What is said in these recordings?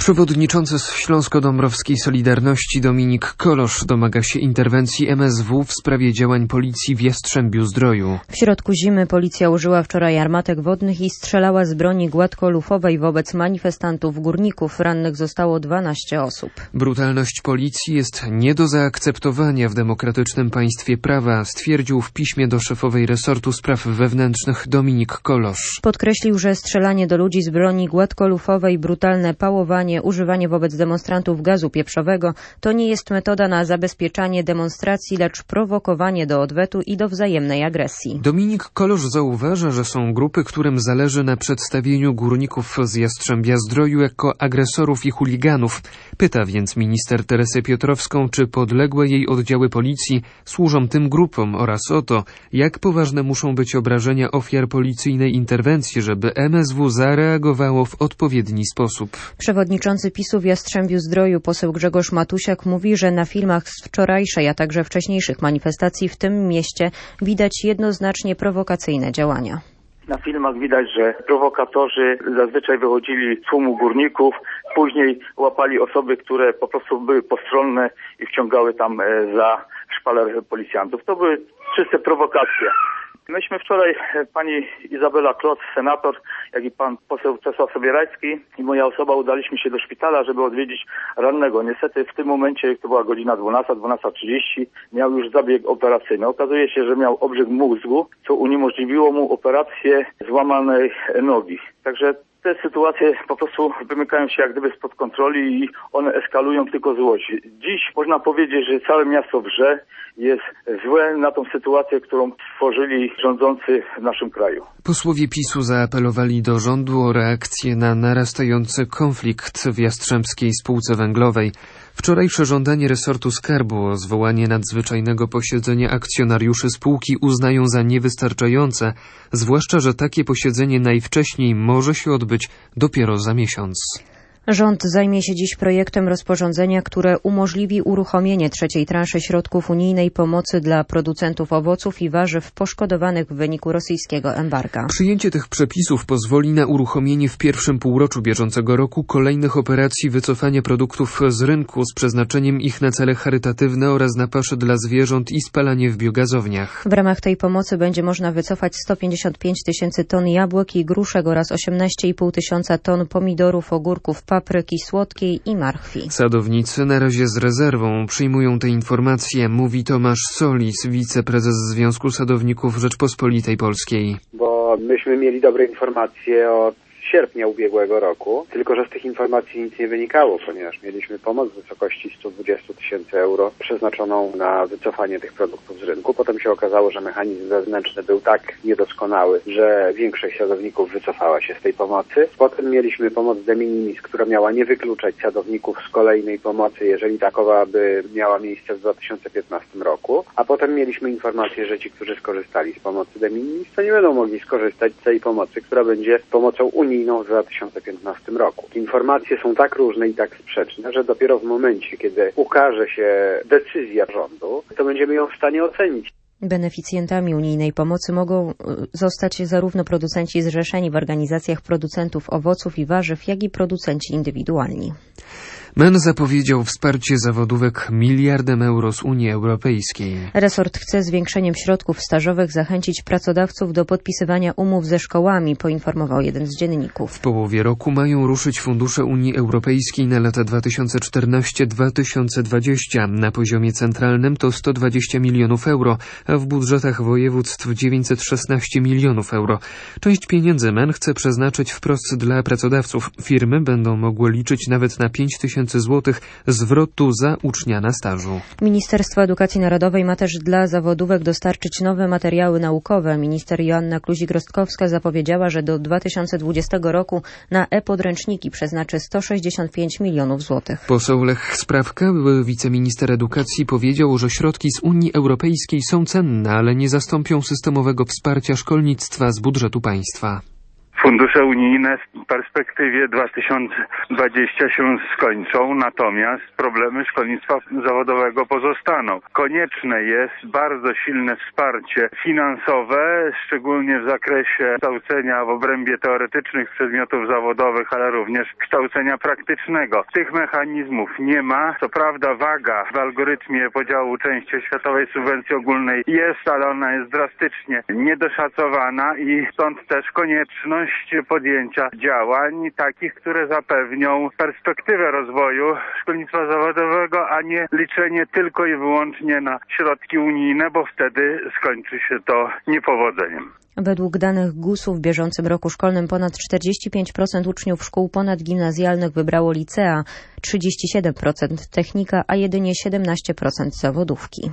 Przewodniczący Śląsko-Dąbrowskiej Solidarności Dominik Kolosz domaga się interwencji MSW w sprawie działań policji w Jastrzębiu-Zdroju. W środku zimy policja użyła wczoraj armatek wodnych i strzelała z broni gładkolufowej wobec manifestantów górników. Rannych zostało 12 osób. Brutalność policji jest nie do zaakceptowania w demokratycznym państwie prawa, stwierdził w piśmie do szefowej resortu spraw wewnętrznych Dominik Kolosz. Podkreślił, że strzelanie do ludzi z broni gładkolufowej, brutalne pałowanie, używanie wobec demonstrantów gazu pieprzowego to nie jest metoda na zabezpieczanie demonstracji, lecz prowokowanie do odwetu i do wzajemnej agresji. Dominik Kolosz zauważa, że są grupy, którym zależy na przedstawieniu górników z Jastrzębia-Zdroju jako agresorów i chuliganów. Pyta więc minister Teresę Piotrowską, czy podległe jej oddziały policji służą tym grupom oraz o to, jak poważne muszą być obrażenia ofiar policyjnej interwencji, żeby MSW zareagowało w odpowiedni sposób. Przewodniczący PiS-u w Jastrzębiu-Zdroju poseł Grzegorz Matusiak mówi, że na filmach z wczorajszej, a także wcześniejszych manifestacji w tym mieście widać jednoznacznie prowokacyjne działania. Na filmach widać, że prowokatorzy zazwyczaj wychodzili z tłumu górników, później łapali osoby, które po prostu były postronne i wciągały tam za szpaler policjantów. To były czyste prowokacje. Myśmy wczoraj, pani Izabela Kloc, senator, jak i pan poseł Czesław Sobierajski i moja osoba udaliśmy się do szpitala, żeby odwiedzić rannego. Niestety w tym momencie, to była godzina 12:30, miał już zabieg operacyjny. Okazuje się, że miał obrzeg mózgu, co uniemożliwiło mu operację złamanej nogi. Także te sytuacje po prostu wymykają się jak gdyby spod kontroli i one eskalują tylko złość. Dziś można powiedzieć, że całe miasto wrze, jest złe na tą sytuację, którą stworzyli rządzący w naszym kraju. Posłowie PiS-u zaapelowali do rządu o reakcję na narastający konflikt w Jastrzębskiej Spółce Węglowej. Wczorajsze żądanie resortu skarbu o zwołanie nadzwyczajnego posiedzenia akcjonariuszy spółki uznają za niewystarczające, zwłaszcza że takie posiedzenie najwcześniej może się odbyć dopiero za miesiąc. Rząd zajmie się dziś projektem rozporządzenia, które umożliwi uruchomienie trzeciej transzy środków unijnej pomocy dla producentów owoców i warzyw poszkodowanych w wyniku rosyjskiego embarga. Przyjęcie tych przepisów pozwoli na uruchomienie w pierwszym półroczu bieżącego roku kolejnych operacji wycofania produktów z rynku z przeznaczeniem ich na cele charytatywne oraz na pasze dla zwierząt i spalanie w biogazowniach. W ramach tej pomocy będzie można wycofać 155 tysięcy ton jabłek i gruszek oraz 18,5 tysiąca ton pomidorów, ogórków, papryki słodkiej i marchwi. Sadownicy na razie z rezerwą przyjmują te informacje, mówi Tomasz Solis, wiceprezes Związku Sadowników Rzeczpospolitej Polskiej. Bo myśmy mieli dobre informacje od sierpnia ubiegłego roku, tylko że z tych informacji nic nie wynikało, ponieważ mieliśmy pomoc w wysokości 120 tysięcy euro przeznaczoną na wycofanie tych produktów z rynku. Potem się okazało, że mechanizm wewnętrzny był tak niedoskonały, że większość sadowników wycofała się z tej pomocy. Potem mieliśmy pomoc de minimis, która miała nie wykluczać sadowników z kolejnej pomocy, jeżeli takowa by miała miejsce w 2015 roku. A potem mieliśmy informację, że ci, którzy skorzystali z pomocy de minimis, to nie będą mogli skorzystać z tej pomocy, która będzie pomocą unijną w 2015 roku. Informacje są tak różne i tak sprzeczne, że dopiero w momencie, kiedy ukaże się decyzja rządu, to będziemy ją w stanie ocenić. Beneficjentami unijnej pomocy mogą zostać zarówno producenci zrzeszeni w organizacjach producentów owoców i warzyw, jak i producenci indywidualni. MEN zapowiedział wsparcie zawodówek miliardem euro z Unii Europejskiej. Resort chce zwiększeniem środków stażowych zachęcić pracodawców do podpisywania umów ze szkołami, poinformował jeden z dzienników. W połowie roku mają ruszyć fundusze Unii Europejskiej na lata 2014-2020. Na poziomie centralnym to 120 milionów euro, a w budżetach województw 916 milionów euro. Część pieniędzy MEN chce przeznaczyć wprost dla pracodawców. Firmy będą mogły liczyć nawet na 5 000 złotych zwrotu za ucznia na stażu. Ministerstwo Edukacji Narodowej ma też dla zawodówek dostarczyć nowe materiały naukowe. Minister Joanna Kluzik-Rostkowska zapowiedziała, że do 2020 roku na e-podręczniki przeznaczy 165 milionów złotych. Poseł Lech Sprawka, były wiceminister edukacji, powiedział, że środki z Unii Europejskiej są cenne, ale nie zastąpią systemowego wsparcia szkolnictwa z budżetu państwa. Fundusze unijne w perspektywie 2020 się skończą, natomiast problemy szkolnictwa zawodowego pozostaną. Konieczne jest bardzo silne wsparcie finansowe, szczególnie w zakresie kształcenia w obrębie teoretycznych przedmiotów zawodowych, ale również kształcenia praktycznego. Tych mechanizmów nie ma. Co prawda waga w algorytmie podziału części oświatowej subwencji ogólnej jest, ale ona jest drastycznie niedoszacowana i stąd też konieczność podjęcia działań takich, które zapewnią perspektywę rozwoju szkolnictwa zawodowego, a nie liczenie tylko i wyłącznie na środki unijne, bo wtedy skończy się to niepowodzeniem. Według danych GUS-u w bieżącym roku szkolnym ponad 45% uczniów szkół ponadgimnazjalnych wybrało licea, 37% technika, a jedynie 17% zawodówki.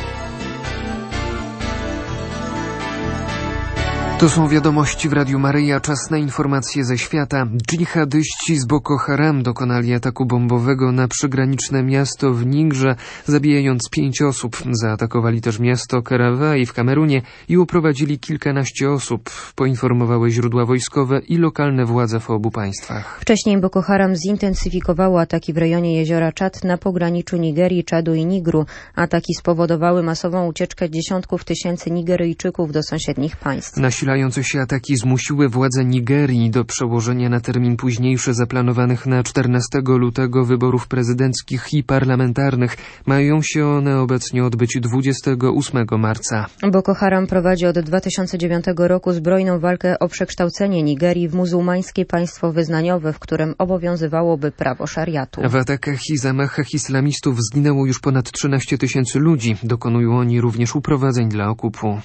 To są wiadomości w Radiu Maryja. Czas na informacje ze świata. Dżihadyści z Boko Haram dokonali ataku bombowego na przygraniczne miasto w Nigrze, zabijając 5 osób. Zaatakowali też miasto Kerawai w Kamerunie i uprowadzili kilkanaście osób, poinformowały źródła wojskowe i lokalne władze w obu państwach. Wcześniej Boko Haram zintensyfikowało ataki w rejonie jeziora Czad na pograniczu Nigerii, Czadu i Nigru. Ataki spowodowały masową ucieczkę dziesiątków tysięcy Nigeryjczyków do sąsiednich państw. Nasilające się ataki zmusiły władze Nigerii do przełożenia na termin późniejszy zaplanowanych na 14 lutego wyborów prezydenckich i parlamentarnych. Mają się one obecnie odbyć 28 marca. Boko Haram prowadzi od 2009 roku zbrojną walkę o przekształcenie Nigerii w muzułmańskie państwo wyznaniowe, w którym obowiązywałoby prawo szariatu. W atakach i zamachach islamistów zginęło już ponad 13 tysięcy ludzi. Dokonują oni również uprowadzeń dla okupu.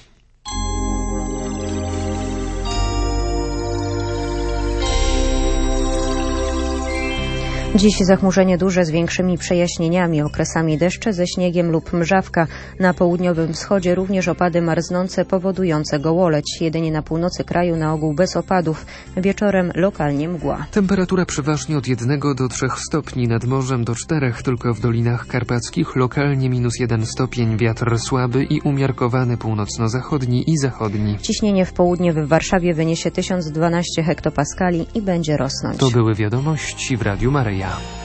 Dziś zachmurzenie duże z większymi przejaśnieniami, okresami deszcze ze śniegiem lub mrzawka. Na południowym wschodzie również opady marznące powodujące gołoleć. Jedynie na północy kraju na ogół bez opadów. Wieczorem lokalnie mgła. Temperatura przeważnie od 1 do 3 stopni, nad morzem do 4, tylko w dolinach karpackich lokalnie -1 stopień. Wiatr słaby i umiarkowany północno-zachodni i zachodni. Ciśnienie w południe w Warszawie wyniesie 1012 hektopaskali i będzie rosnąć. To były wiadomości w Radiu Maryja.